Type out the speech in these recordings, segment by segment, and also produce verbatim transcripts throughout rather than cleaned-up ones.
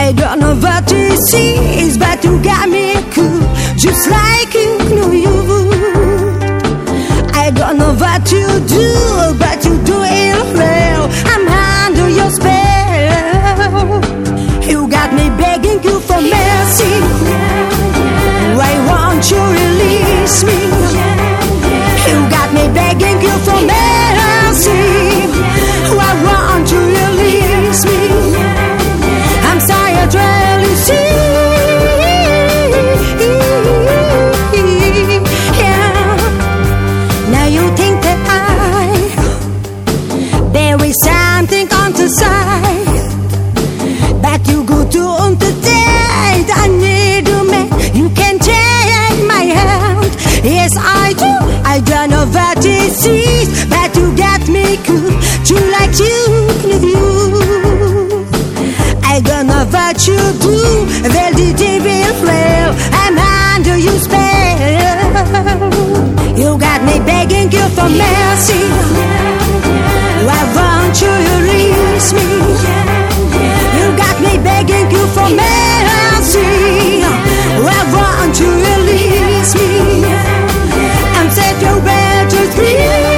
I don't know what this is, but you got me cool, just like you know you would. I don't know what you do, but you do it well. I'm under your spell. You got me begging you for mercy. Why won't you release me? You got me begging you for mercy. Why won't you release me? I'm tired really see. Yeah. Now you think that I there is something on the side, but you go to on the date. I need you, man. You can take my hand. Yes, I do. I don't know what it is, but you got me good, you like you with you. I don't know what you do, well the devil well, I'm under your spell. You got me begging you for mercy. Why won't you release me? You got me begging you for mercy. Why won't you release me? I'm set your bed to free.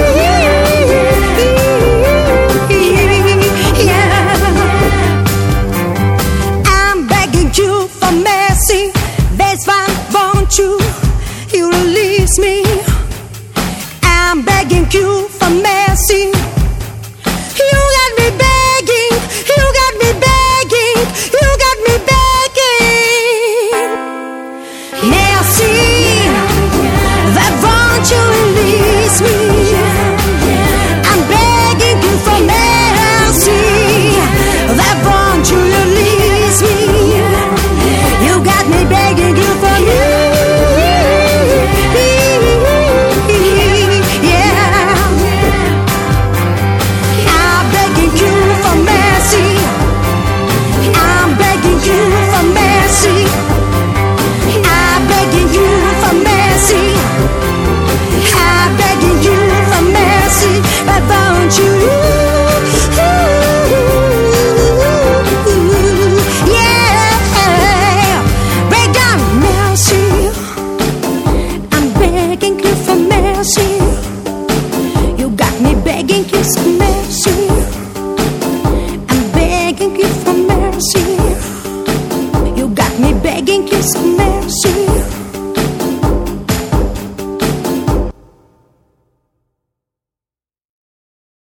You, you release me. I'm begging you for mercy. You got me begging, you got me begging, you got me begging. Merci, why won't you release me? I'm begging you for mercy. Why won't you release me? You got me begging you for mercy. See